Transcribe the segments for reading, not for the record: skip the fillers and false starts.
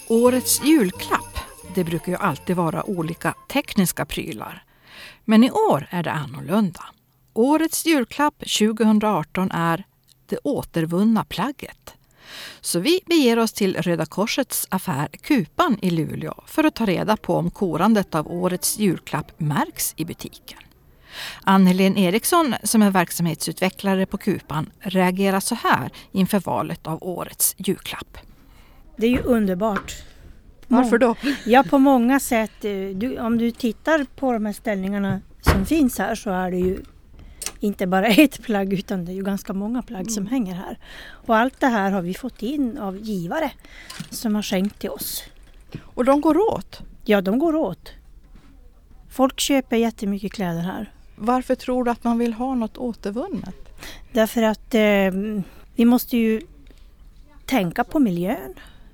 Årets julklapp, det brukar ju alltid vara olika tekniska prylar. Men i år är det annorlunda. Årets julklapp 2018 är det återvunna plagget. Så vi beger oss till Röda Korsets affär Kupan i Luleå för att ta reda på om korandet av årets julklapp märks i butiken. Ann-Helén Eriksson, som är verksamhetsutvecklare på Kupan, reagerar så här inför valet av årets julklapp. Det är ju underbart. Varför då? Ja, på många sätt. Om du tittar på de här ställningarna som finns här så är det ju inte bara ett plagg utan det är ju ganska många plagg som hänger här. Och allt det här har vi fått in av givare som har skänkt till oss. Och de går åt? Ja, de går åt. Folk köper jättemycket kläder här. Varför tror du att man vill ha något återvunnet? Därför att vi måste ju tänka på miljön.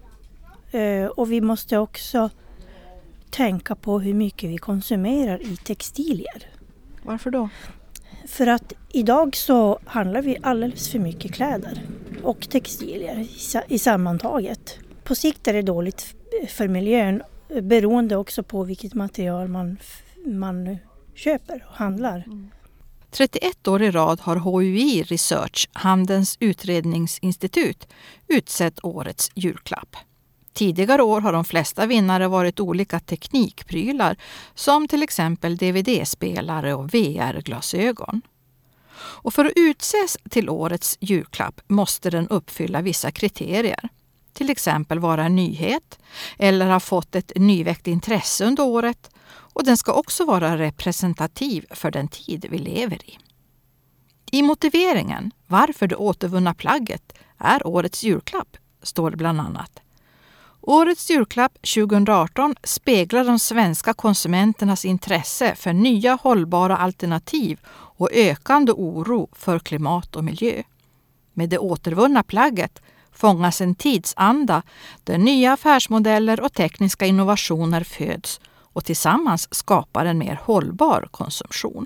Och vi måste också tänka på hur mycket vi konsumerar i textilier. Varför då? För att idag så handlar vi alldeles för mycket kläder och textilier i sammantaget. På sikt är det dåligt för miljön beroende också på vilket material man köper och handlar. 31 år i rad har HUI Research, Handelns utredningsinstitut, utsett årets julklapp. Tidigare år har de flesta vinnare varit olika teknikprylar som till exempel DVD-spelare och VR-glasögon. Och för att utses till årets julklapp måste den uppfylla vissa kriterier. Till exempel vara en nyhet eller ha fått ett nyväckt intresse under året, och den ska också vara representativ för den tid vi lever i. I motiveringen varför det återvunna plagget är årets julklapp står det bland annat: årets julklapp 2018 speglar de svenska konsumenternas intresse för nya hållbara alternativ och ökande oro för klimat och miljö. Med det återvunna plagget fångas en tidsanda där nya affärsmodeller och tekniska innovationer föds och tillsammans skapar en mer hållbar konsumtion.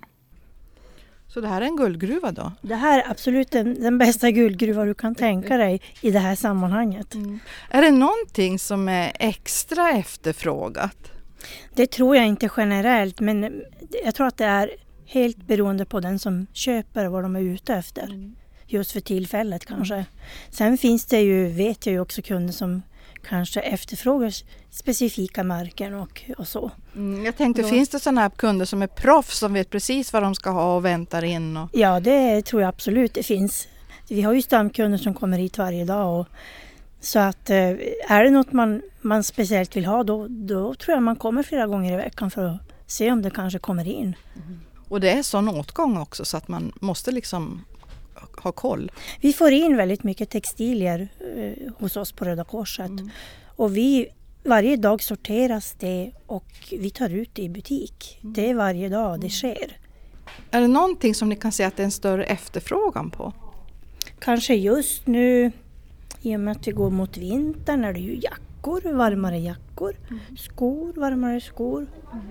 Så det här är en guldgruva då? Det här är absolut den bästa guldgruva du kan tänka dig i det här sammanhanget. Är det någonting som är extra efterfrågat? Det tror jag inte generellt, men jag tror att det är helt beroende på den som köper och vad de är ute efter. Just för tillfället kanske. Sen finns det ju, vet jag ju också kunder som kanske efterfrågar specifika märken och så. Jag tänkte, finns det sådana här kunder som är proffs som vet precis vad de ska ha och väntar in? Och... Ja, det tror jag absolut det finns. Vi har ju stamkunder som kommer hit varje dag. Så att är det något man speciellt vill ha då tror jag man kommer flera gånger i veckan för att se om det kanske kommer in. Och det är sån åtgång också så att man måste liksom ha koll. Vi får in väldigt mycket textilier hos oss på Röda Korset. Och varje dag sorteras det och vi tar ut det i butik. Det är varje dag det sker. Är det någonting som ni kan säga att det är en större efterfrågan på? Kanske just nu, i och med att vi går mot vintern, är det ju jackor, varmare jackor. Skor, varmare skor.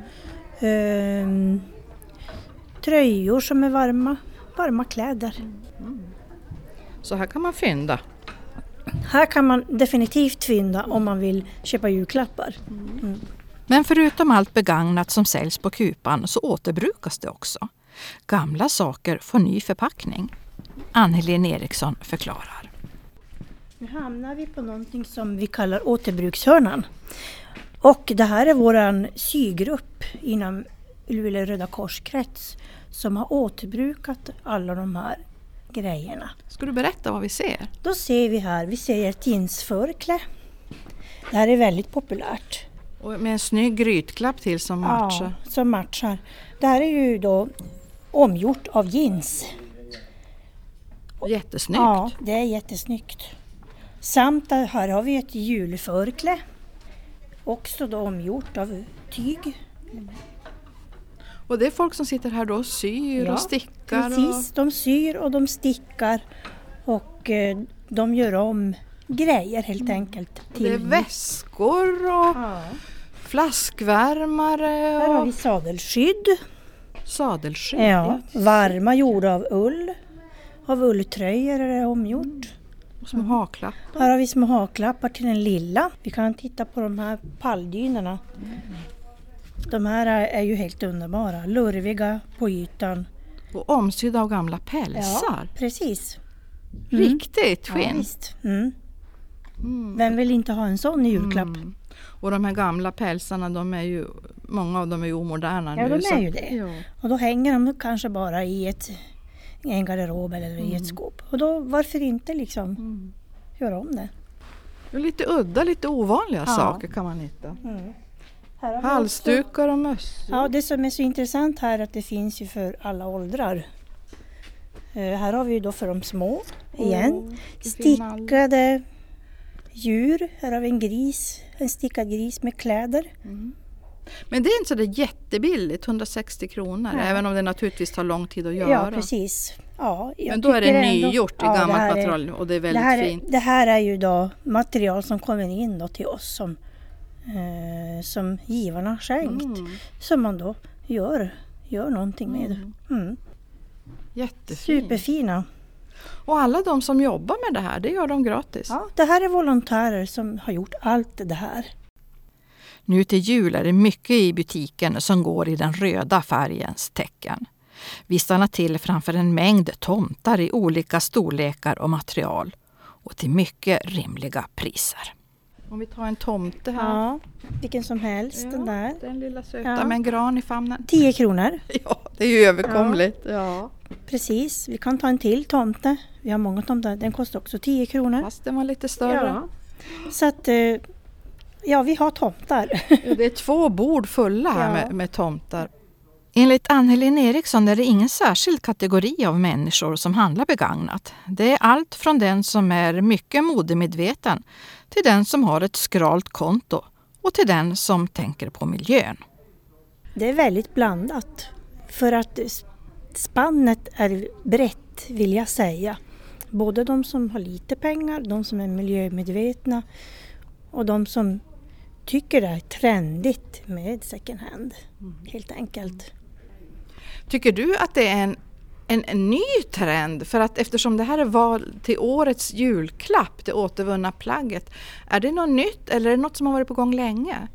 Tröjor som är varma kläder. Så här kan man fynda. Här kan man definitivt fynda om man vill köpa julklappar. Men förutom allt begagnat som säljs på Kupan så återbrukas det också. Gamla saker får ny förpackning. Ann-Helén Eriksson förklarar. Nu hamnar vi på någonting som vi kallar återbrukshörnan. Och det här är våran sygrupp inom Luleå Röda Korskrets som har återbrukat alla de här grejerna. Ska du berätta vad vi ser? Då ser vi ser ett jeansförklä. Det här är väldigt populärt. Och med en snygg grytklapp till som matchar. Ja, som matchar. Det här är ju då omgjort av jeans. Jättesnyggt. Ja, det är jättesnyggt. Samt här har vi ett julförklä. Också då omgjort av tyg. Och det är folk som sitter här då och syr och stickar? Precis, de syr och de stickar och de gör om grejer helt enkelt. Det är väskor och flaskvärmare. Här har vi sadelskydd. Sadelskydd? Ja, varma gjorda av ull. Av ulltröjor är det omgjort. Små haklappar. Här har vi små haklappar till den lilla. Vi kan titta på de här palldynorna. De här är ju helt underbara. Lurviga på ytan. Och omsydda av gamla pälsar. Ja, precis. Riktigt skinn. Ja, visst. Vem vill inte ha en sån i julklapp? Och de här gamla pälsarna, många av dem är ju omoderna Ja, nu. de är ju det. Ja. Och då hänger de kanske bara i en garderob eller i ett skåp. Och då varför inte liksom göra om det? Och lite udda, lite ovanliga saker kan man hitta. Här har vi Halsdukar och mössor. Ja, det som är så intressant här är att det finns ju för alla åldrar. Här har vi ju då för de små igen. Stickade djur. Här har vi en stickad gris med kläder. Men det är inte så där jättebilligt, 160 kronor. Även om det naturligtvis tar lång tid att göra. Ja, precis. Ja, men då är det nygjort i gammalt material och det är väldigt fint. Det här är ju då material som kommer in då till oss som givarna har skänkt. Som man då gör någonting med. Jättefint. Superfina. Och alla de som jobbar med det här, det gör de gratis. Ja, det här är volontärer som har gjort allt det här. Nu till jul är det mycket i butiken som går i den röda färgens tecken. Vi stannar till framför en mängd tomtar i olika storlekar och material. Och till mycket rimliga priser. Om vi tar en tomte här. Ja, vilken som helst. Ja, den där. Den lilla söta med en gran i famnen. 10 kronor. Ja, det är ju överkomligt. Ja. Precis, vi kan ta en till tomte. Vi har många tomtar. Den kostar också 10 kronor. Fast den var lite större. Ja. Så att, ja, vi har tomtar. Det är 2 bord fulla här med tomtar. Enligt Ann-Helén Eriksson är det ingen särskild kategori av människor som handlar begagnat. Det är allt från den som är mycket modemedveten till den som har ett skralt konto och till den som tänker på miljön. Det är väldigt blandat. För att spannet är brett, vill jag säga. Både de som har lite pengar, de som är miljömedvetna och de som tycker det är trendigt med second hand. Helt enkelt. Tycker du att det är en ny trend? För att eftersom det här är val till årets julklapp, det återvunna plagget. Är det något nytt eller är det något som har varit på gång länge?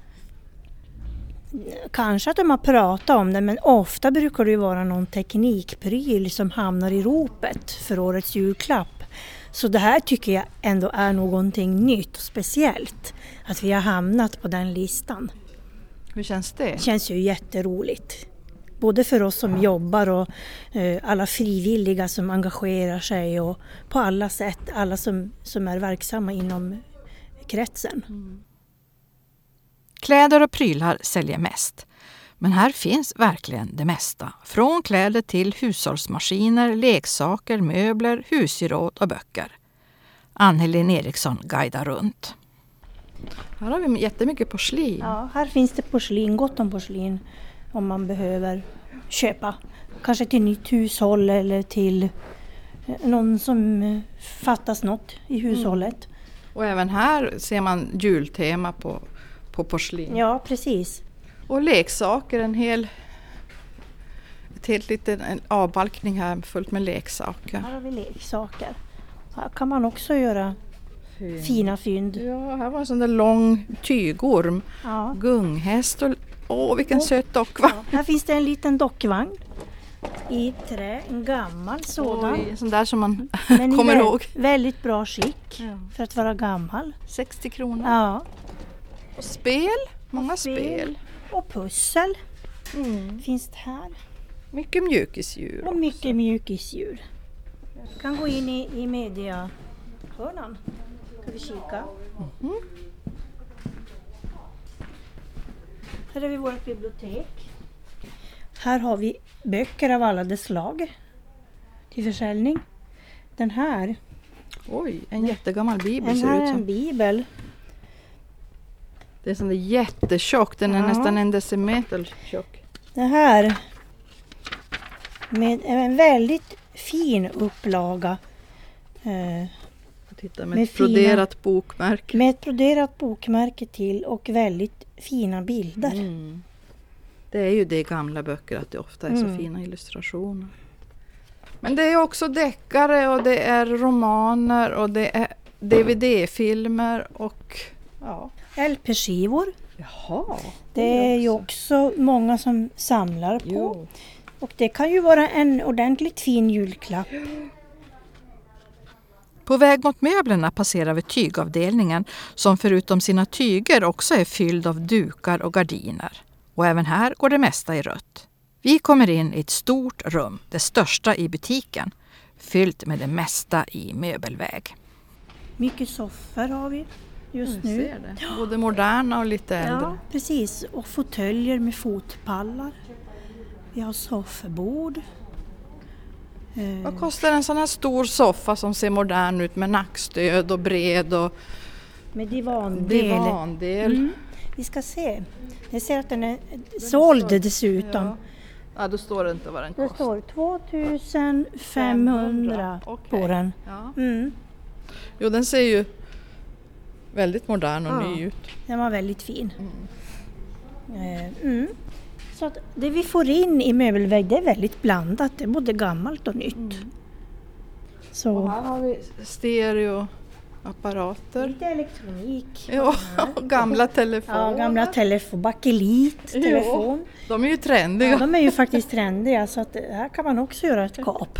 Kanske att de har pratat om det, men ofta brukar det ju vara någon teknikpryl som hamnar i ropet för årets julklapp. Så det här tycker jag ändå är någonting nytt och speciellt. Att vi har hamnat på den listan. Hur känns det? Det känns ju jätteroligt. Både för oss som jobbar och alla frivilliga som engagerar sig och på alla sätt, alla som är verksamma inom kretsen. Kläder och prylar säljer mest. Men här finns verkligen det mesta. Från kläder till hushållsmaskiner, leksaker, möbler, husgeråd och böcker. Ann-Helén Eriksson guidar runt. Här har vi jättemycket porslin. Ja, här finns det porslin, gott om porslin om man behöver köpa. Kanske till nytt hushåll eller till någon som fattas något i hushållet. Och även här ser man jultema på porslin. Ja, precis. Och leksaker, en helt liten avbalkning här fullt med leksaker. Här har vi leksaker. Här kan man också göra fina fynd. Ja, här var en sån där lång tygorm. Ja. Gunghäst och vilken söt dockvagn. Ja, här finns det en liten dockvagn i trä, en gammal sådan. Oj, en sån där som man Men kommer ihåg. Väldigt bra skick för att vara gammal. 60 kronor. Ja. Och spel, många spel. Och pussel finns det här. Mycket mjukisdjur. Och mycket mjukisdjur. Vi kan gå in i mediahörnan. Ska vi kika. Här har vi vårt bibliotek. Här har vi böcker av alla dess slag till försäljning. Den här. Oj, en jättegammal bibel Den ser här ut är som. en bibel. Det är sån där jättetjock, den är nästan en decimeter tjock. Det här med en väldigt fin upplaga. Titta med ett broderat bokmärke. Med ett broderat bokmärke till och väldigt fina bilder. Det är ju det i gamla böcker att det ofta är så fina illustrationer. Men det är också deckare och det är romaner och det är DVD-filmer och ja. LP-skivor. Jaha. Det är ju också många som samlar på. Jo. Och det kan ju vara en ordentligt fin julklapp. På väg mot möblerna passerar vi tygavdelningen som förutom sina tyger också är fylld av dukar och gardiner. Och även här går det mesta i rött. Vi kommer in i ett stort rum, det största i butiken, fyllt med det mesta i möbelväg. Mycket soffor har vi just nu. Ser det. Både moderna och lite äldre. Ja, precis. Och fåtöljer med fotpallar. Vi har soffbord. Vad kostar en sån här stor soffa som ser modern ut med nackstöd och bred och med divandel? Vi ska se. Jag ser att den är såld dessutom. Ja, då står det inte vad den kostar. Det står 2500 på den. Ja. Jo, den ser ju väldigt modern och ny ut. Den var väldigt fin. Så att det vi får in i möbelvägg, det är väldigt blandat. Det är både gammalt och nytt. Så. Och här har vi stereoapparater. Lite elektronik. Ja, gamla telefoner. Ja, gamla bakelittelefon. De är ju trendiga. Ja, de är ju faktiskt trendiga, så att här kan man också göra ett kap.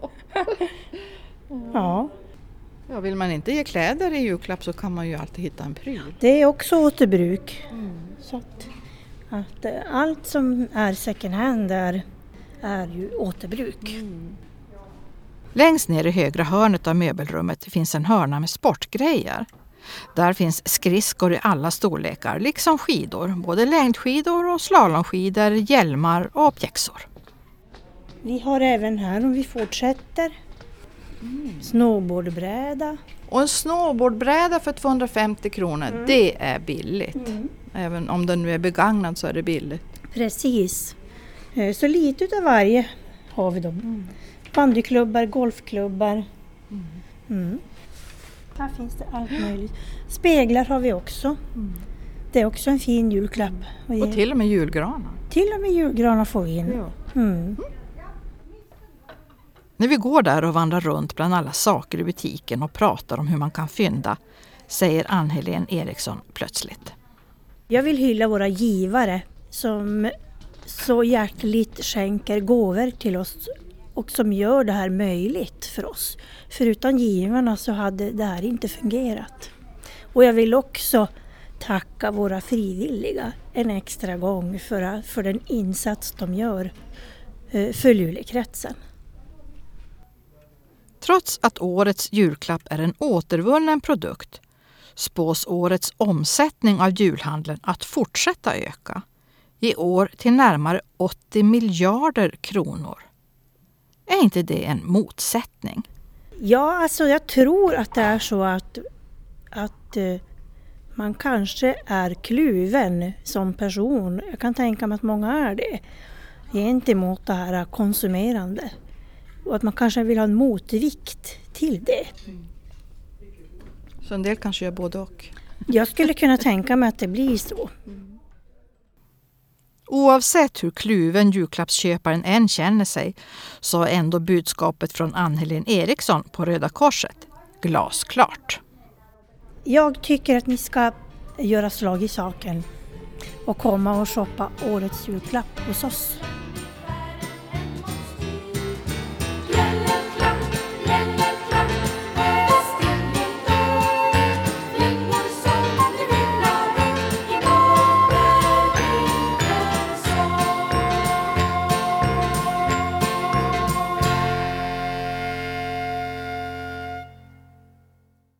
Ja. Ja, vill man inte ge kläder i julklapp så kan man ju alltid hitta en pryl. Det är också återbruk. Så att allt som är second hand är ju återbruk. Längst ner i högra hörnet av möbelrummet finns en hörna med sportgrejer. Där finns skridskor i alla storlekar, liksom skidor. Både längdskidor och slalomskidor, hjälmar och pjäxor. Vi har även här, om vi fortsätter, snowboardbräda. Och en snowboardbräda för 250 kronor, det är billigt. Även om den nu är begagnad så är det billigt. Precis. Så lite utav varje har vi då. Bandyklubbar, golfklubbar. Här finns det allt möjligt. Speglar har vi också. Det är också en fin julklapp. Och till och med julgranar. Till och med julgranar får vi in. Ja. När vi går där och vandrar runt bland alla saker i butiken och pratar om hur man kan fynda, säger Ann-Helén Eriksson plötsligt. Jag vill hylla våra givare som så hjärtligt skänker gåvor till oss och som gör det här möjligt för oss. För utan givarna så hade det här inte fungerat. Och jag vill också tacka våra frivilliga en extra gång för den insats de gör för Luleåkretsen. Trots att årets julklapp är en återvunnen produkt spås årets omsättning av julhandeln att fortsätta öka. I år till närmare 80 miljarder kronor. Är inte det en motsättning? Ja, alltså jag tror att det är så att man kanske är kluven som person. Jag kan tänka mig att många är det gentemot det här konsumerande. Och att man kanske vill ha en motvikt till det. Så en del kanske gör både och. Jag skulle kunna tänka mig att det blir så. Oavsett hur kluven julklappsköparen än känner sig så är ändå budskapet från Ann-Helén Eriksson på Röda Korset glasklart. Jag tycker att ni ska göra slag i saken och komma och shoppa årets julklapp hos oss.